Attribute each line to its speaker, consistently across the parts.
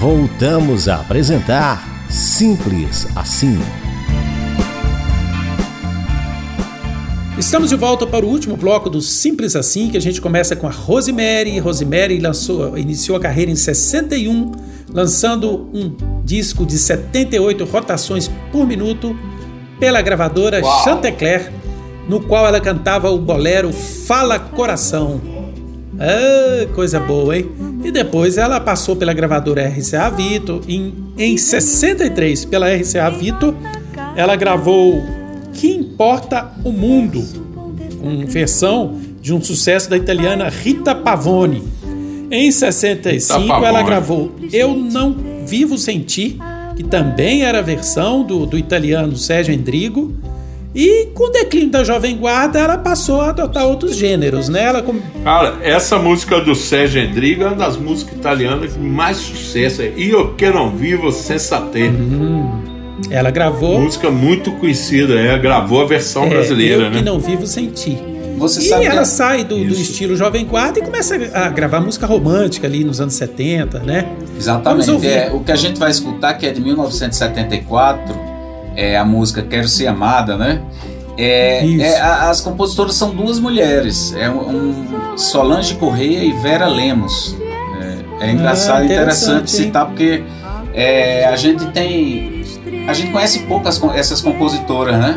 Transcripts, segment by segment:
Speaker 1: Voltamos a apresentar Simples Assim.
Speaker 2: Estamos de volta para o último bloco do Simples Assim, que a gente começa com a Rosemary. Rosemary iniciou a carreira em 61, lançando um disco de 78 rotações por minuto pela gravadora Chantecler, no qual ela cantava o bolero Fala Coração. Ah, coisa boa, hein? E depois ela passou pela gravadora RCA Victor. Em 63, pela RCA Victor, ela gravou Que Importa o Mundo, com versão de um sucesso da italiana Rita Pavone. Em 65, ela gravou Eu Não Vivo Sem Ti, que também era a versão do italiano Sérgio Endrigo. E com o declínio da Jovem Guarda, ela passou a adotar outros gêneros, né?
Speaker 3: Cara, essa música do Sérgio Endrigo é uma das músicas italianas que mais sucesso. É Io Che Non Vivo Senza Te.
Speaker 2: Ela gravou...
Speaker 3: Música muito conhecida, gravou a versão brasileira, né?
Speaker 2: Eu Que Não Vivo Sem Ti.
Speaker 4: Você
Speaker 2: e
Speaker 4: sabe
Speaker 2: ela sai do estilo Jovem Guarda e começa a gravar música romântica ali nos anos 70, né?
Speaker 4: Exatamente. O que a gente vai escutar, que é de 1974... é a música Quero Ser Amada, né? As compositoras são duas mulheres, Solange Correia e Vera Lemos. É engraçado e interessante citar, porque a gente conhece pouco essas compositoras, né?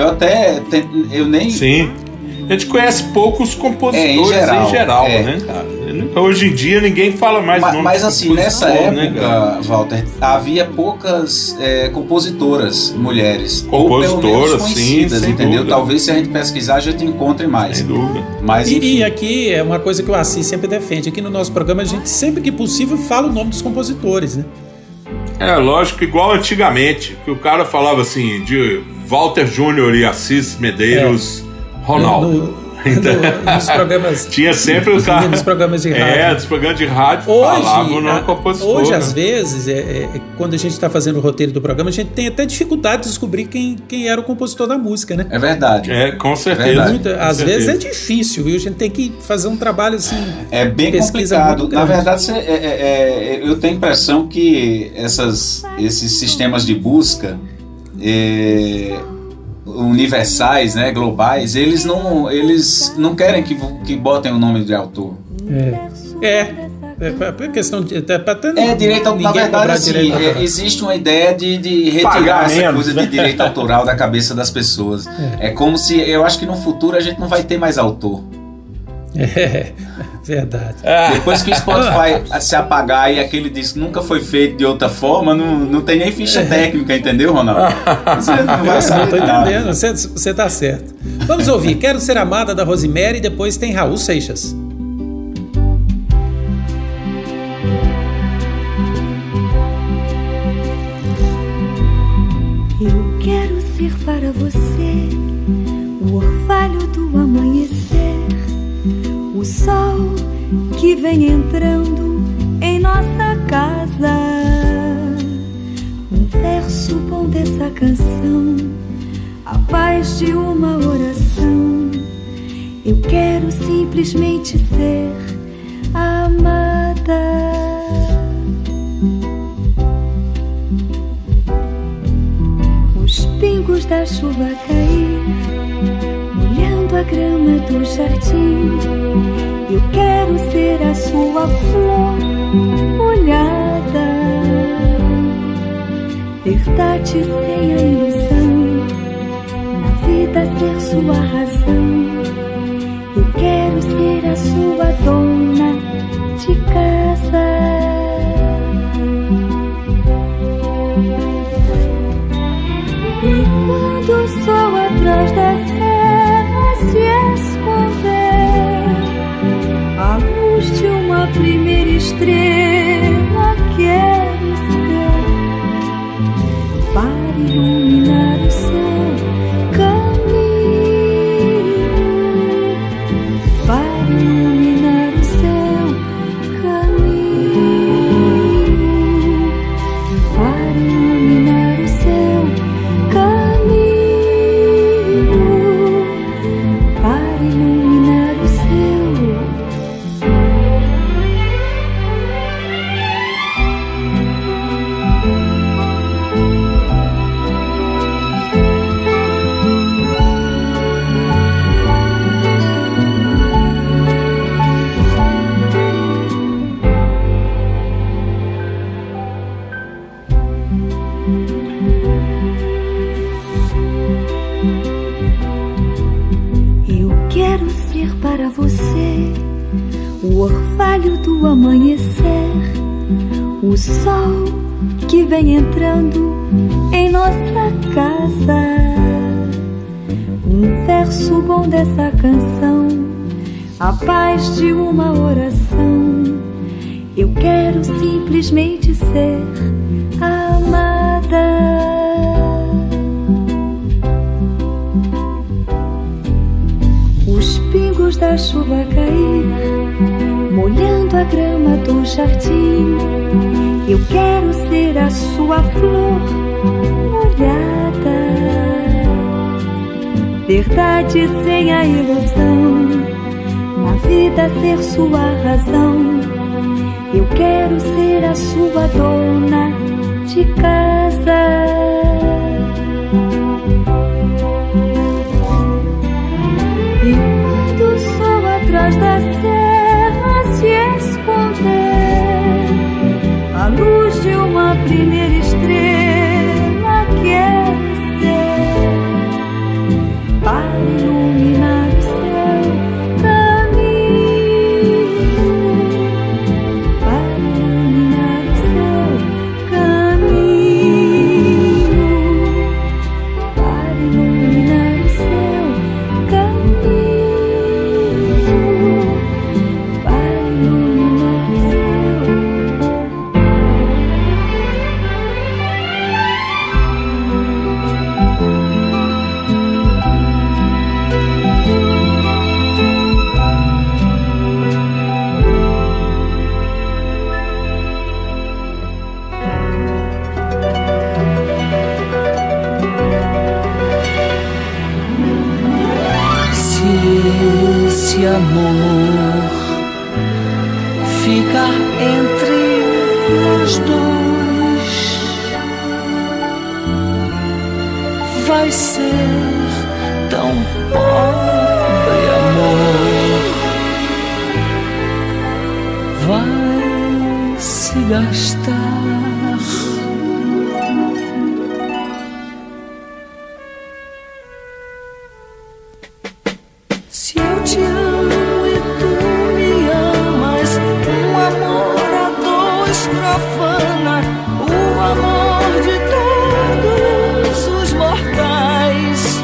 Speaker 4: Eu nem...
Speaker 3: Sim. A gente conhece poucos compositores em geral, né, cara? Hoje em dia ninguém fala mais nome.
Speaker 4: Mas assim, nessa época, Walter, havia poucas compositoras mulheres.
Speaker 3: Compositoras,
Speaker 4: ou pelo menos conhecidas,
Speaker 3: sim,
Speaker 4: entendeu?
Speaker 3: dúvida.
Speaker 4: Talvez se a gente pesquisar a gente encontre mais.
Speaker 3: Sem dúvida.
Speaker 4: Mas,
Speaker 2: e aqui é uma coisa que o Assis sempre defende. Aqui no nosso programa a gente sempre que possível fala o nome dos compositores, né?
Speaker 3: Lógico, igual antigamente, que o cara falava assim, de Walter Júnior e Assis Medeiros, Ronaldo.
Speaker 2: Nos programas...
Speaker 3: Tinha sempre o cara...
Speaker 2: Nos programas de rádio.
Speaker 3: Nos programas de rádio falavam no compositor.
Speaker 2: Hoje, às vezes, quando a gente está fazendo o roteiro do programa, a gente tem até dificuldade de descobrir quem era o compositor da música, né?
Speaker 4: É verdade.
Speaker 3: Com certeza.
Speaker 2: Às vezes é difícil, viu? A gente tem que fazer um trabalho assim...
Speaker 4: É bem complicado. Na verdade, eu tenho a impressão que esses sistemas de busca... universais, né, globais, eles não querem que botem o nome de autor.
Speaker 2: É questão de...
Speaker 4: direito autoral. Na verdade, assim, existe uma ideia de retirar essa coisa de direito autoral da cabeça das pessoas. É como se, eu acho que no futuro a gente não vai ter mais autor.
Speaker 2: Verdade.
Speaker 4: Depois que o Spotify se apagar e aquele disco nunca foi feito de outra forma, não tem nem ficha técnica, entendeu, Ronaldo? Você não vai saber.
Speaker 2: Não tô entendendo, você tá certo. Vamos ouvir Quero Ser Amada, da Rosemary, e depois tem Raul Seixas.
Speaker 5: Eu quero ser para você o orvalho do amanhecer, o sol que vem entrando em nossa casa, um verso bom dessa canção, a paz de uma oração. Eu quero simplesmente ser amada. Os pingos da chuva cair, molhando a grama do jardim. Eu quero ser a sua flor molhada, verdade sem a ilusão, na vida ser sua razão. Eu quero ser a sua dona de casa. E quando o sol atrás da serra se esconder, a luz de uma primeira estrela quero ser, para iluminar o seu caminho, para iluminar o seu O sol que vem entrando em nossa casa, um verso bom dessa canção, a paz de uma oração. Eu quero simplesmente ser amada. Os pingos da chuva cair, molhando a grama do jardim. Eu quero ser a sua flor molhada. Verdade sem a ilusão, na vida ser sua razão. Eu quero ser a sua dona de casa. E quando o sol atrás da serra se esconder, a luz de uma primeira estrela quero ser, para iluminar o seu caminho, para iluminar o seu caminho, para iluminar o seu caminho, para iluminar o seu.
Speaker 6: Se esse amor ficar entre nós dois, vai ser tão pobre amor, vai se gastar. Se eu te amo e tu me amas, um amor a dois profana o amor de todos os mortais.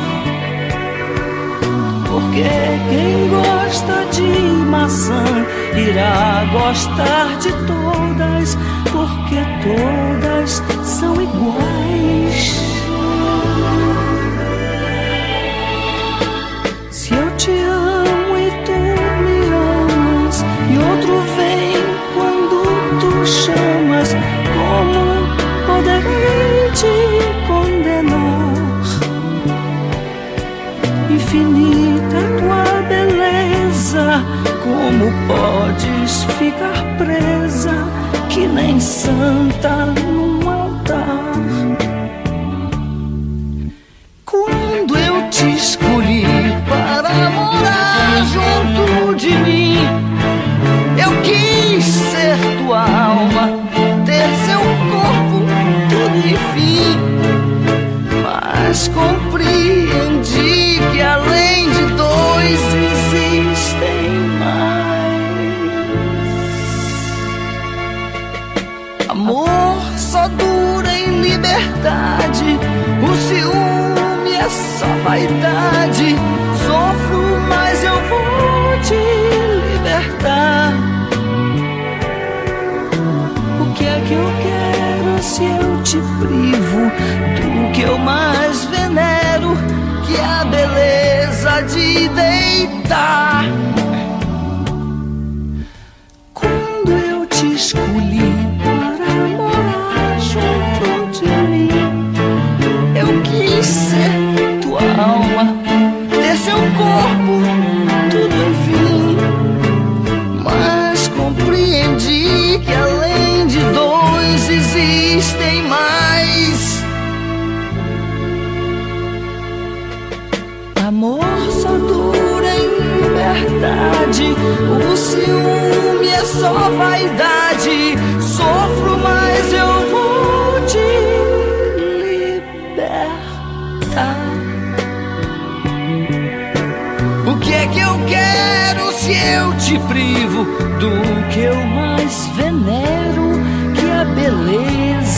Speaker 6: Porque quem gosta de maçã irá gostar de todas, porque todas são iguais. Se eu te amo e tu me amas, e outro vem quando tu chamas, como poderei te condenar? Infinita tua beleza, como podes ficar presa, que nem santa num altar? Quando eu te escolhi para morar junto de mim, eu quis ser tua alma, ter seu corpo, tudo e fim. Mas compreendi que além de dois existem mais. Amor só dura em liberdade, o ciúme é só vaidade. Sofro, mas eu vou te libertar. O que é que eu quero se eu te privo do que eu mais venero, que é a beleza de deitar? Quando eu te escolhi para morar junto de mim, eu quis ser tua alma, ter seu corpo, tudo enfim. Mas compreendi que além de dois existem mais. Amor só dura em liberdade, o ciúme é só vaidade. Sofro, mas eu vou te libertar. O que é que eu quero se eu te privo do que eu mais venero, que a beleza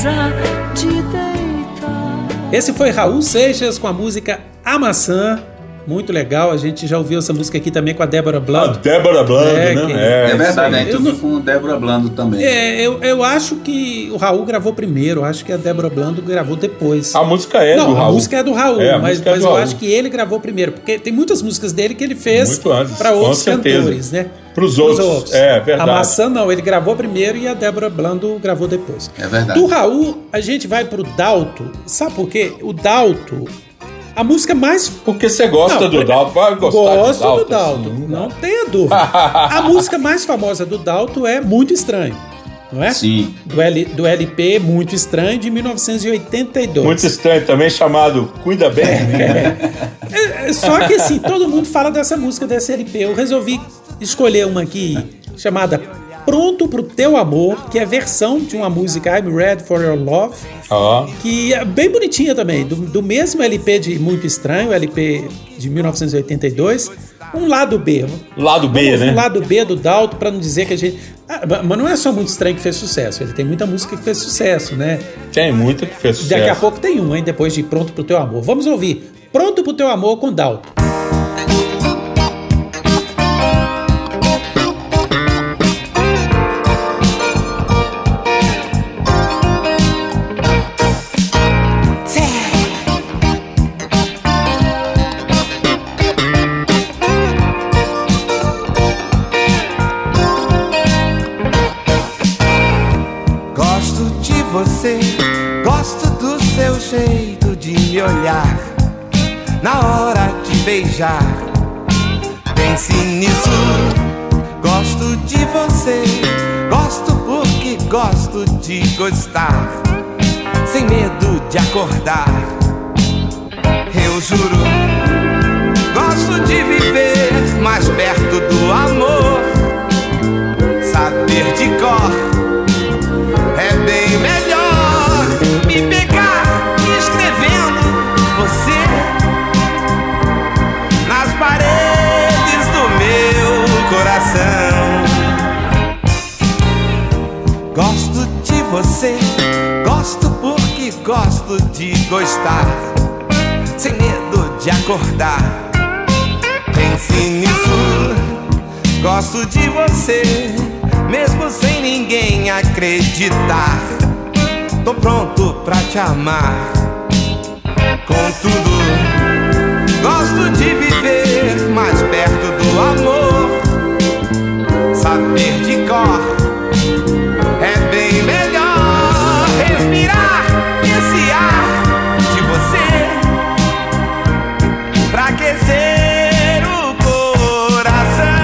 Speaker 6: precisa de deitar.
Speaker 2: Esse foi Raul Seixas com a música A Maçã. Muito legal, a gente já ouviu essa música aqui também com a Débora Blando.
Speaker 7: Débora Blando, né?
Speaker 4: É verdade, né? Tudo com Débora Blando também.
Speaker 2: Eu acho que o Raul gravou primeiro, acho que a Débora Blando gravou depois.
Speaker 7: A música é do Raul.
Speaker 2: A música é do Raul, mas eu
Speaker 7: Raul.
Speaker 2: acho que ele gravou primeiro, porque tem muitas músicas dele que ele fez para outros cantores, né?
Speaker 7: Pros outros. É verdade.
Speaker 2: A Maçã não, ele gravou primeiro e a Débora Blando gravou depois.
Speaker 4: É verdade.
Speaker 2: Do Raul, a gente vai pro Dalto. Sabe por quê? O Dalto, a música mais...
Speaker 7: Porque você gosta do Dalto, vai gostar
Speaker 2: Gosto
Speaker 7: do
Speaker 2: do Dalto,
Speaker 7: assim,
Speaker 2: não tenha dúvida. A música mais famosa do Dalto é Muito Estranho, não é?
Speaker 4: Sim.
Speaker 2: Do LP Muito Estranho, de 1982.
Speaker 7: Muito Estranho, também chamado Cuida Bem.
Speaker 2: Só que assim, todo mundo fala dessa música, desse LP. Eu resolvi escolher uma aqui, chamada Pronto Pro Teu Amor, que é a versão de uma música I'm Ready For Your Love, que é bem bonitinha também, do mesmo LP de Muito Estranho, o LP de 1982, um lado B.
Speaker 7: Lado B, né?
Speaker 2: Um lado B do Dalto, pra não dizer que a gente... mas não é só Muito Estranho que fez sucesso, ele tem muita música que fez sucesso, né?
Speaker 7: Tem muita que fez sucesso.
Speaker 2: Daqui a pouco tem um, hein, depois de Pronto Pro Teu Amor. Vamos ouvir Pronto Pro Teu Amor com Dalto.
Speaker 8: Gosto do seu jeito de me olhar na hora de beijar. Pense nisso. Gosto de você, gosto porque gosto de gostar, sem medo de acordar. Eu juro, gosto de viver mais perto do amor. Saber de cor é bem melhor. Me pegar escrevendo você nas paredes do meu coração. Gosto de você, gosto porque gosto de gostar, sem medo de acordar. Pense nisso. Gosto de você, mesmo sem ninguém acreditar. Tô pronto pra te amar com tudo. Gosto de viver mais perto do amor. Saber de cor é bem melhor. Respirar esse ar de você pra aquecer o coração.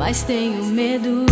Speaker 5: mas tenho medo.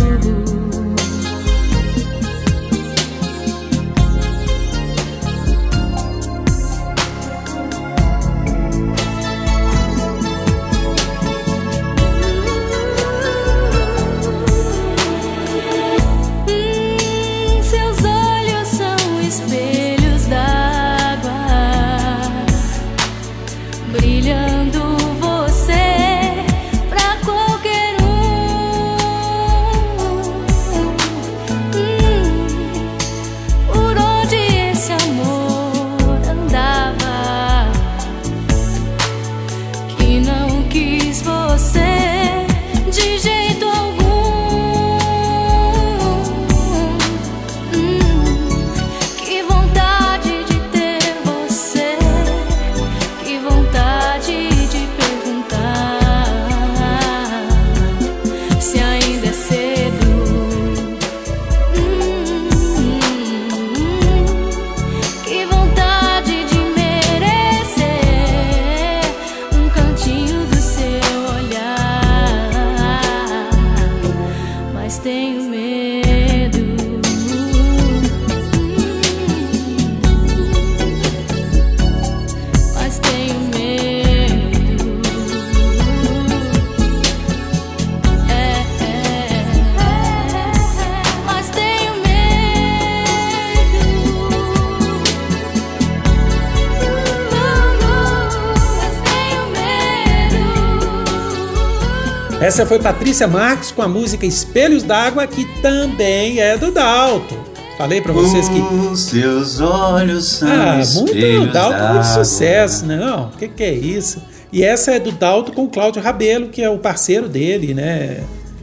Speaker 2: Essa foi Patrícia Marques com a música Espelhos d'Água, que também é do Dalton. Falei pra vocês que...
Speaker 4: Os seus olhos são
Speaker 2: muito Dalton, muito sucesso, né? Não, que é isso? E essa é do Dalton com o Cláudio Rabelo, que é o parceiro dele, né?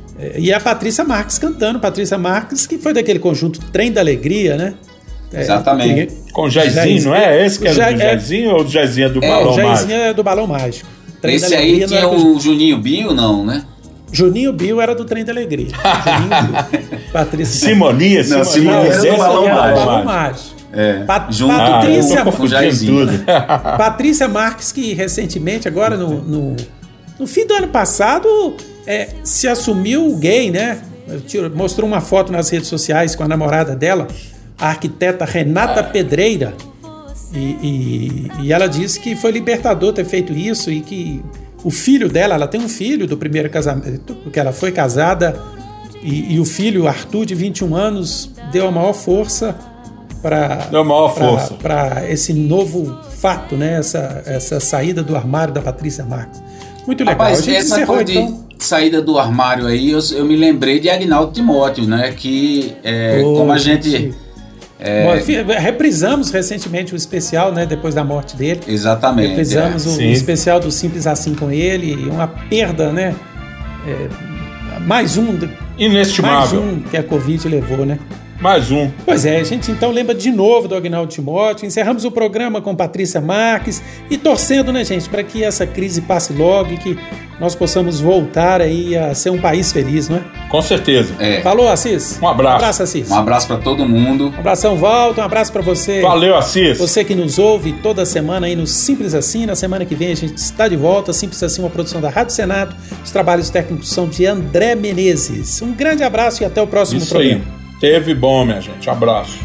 Speaker 2: E a Patrícia Marques cantando. Patrícia Marques, que foi daquele conjunto Trem da Alegria, né?
Speaker 4: Exatamente.
Speaker 7: Com Jairzinho, não é? Esse que era do Jairzinho ou o Jairzinho é do Balão Mágico?
Speaker 2: O Jairzinho é do Balão Mágico.
Speaker 4: Trem esse aí tinha o Juninho Bio, não, né?
Speaker 2: Juninho Bio era do Trem da Alegria. Patrícia
Speaker 7: Simonia era do
Speaker 2: Balão Mágico. Patrícia Marques, que recentemente, agora no fim do ano passado, se assumiu gay, né? Mostrou uma foto nas redes sociais com a namorada dela, a arquiteta Renata Pedreira. E ela disse que foi libertador ter feito isso e que o filho dela, ela tem um filho do primeiro casamento, porque ela foi casada, e o filho, Arthur, de 21 anos, deu a maior força para esse novo fato, né? Essa saída do armário da Patrícia Marques. Muito legal.
Speaker 4: Rapaz, essa coisa de saída do armário aí, eu me lembrei de Agnaldo Timóteo, né? Que como a gente...
Speaker 2: reprisamos recentemente o especial, né, depois da morte dele.
Speaker 4: Exatamente.
Speaker 2: Reprisamos o especial do Simples Assim com ele, uma perda, né? Mais um.
Speaker 7: Inestimável.
Speaker 2: Mais um que a Covid levou, né?
Speaker 7: Mais um.
Speaker 2: Pois é, a gente então lembra de novo do Agnaldo Timóteo. Encerramos o programa com Patrícia Marques e torcendo, né, gente, para que essa crise passe logo e que nós possamos voltar aí a ser um país feliz, não é?
Speaker 7: Com certeza.
Speaker 2: Falou, Assis?
Speaker 7: Um abraço.
Speaker 2: Um abraço, Assis.
Speaker 4: Um abraço para todo mundo.
Speaker 2: Um abração, Walter. Um abraço para você.
Speaker 7: Valeu, Assis.
Speaker 2: Você que nos ouve toda semana aí no Simples Assim. Na semana que vem a gente está de volta. Simples Assim, uma produção da Rádio Senado. Os trabalhos técnicos são de André Menezes. Um grande abraço e até o próximo programa.
Speaker 7: Aí. Teve bom, minha gente. Abraço.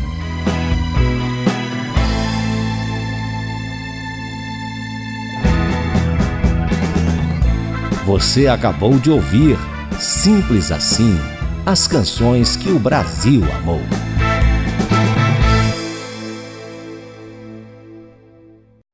Speaker 1: Você acabou de ouvir Simples Assim, as canções que o Brasil amou.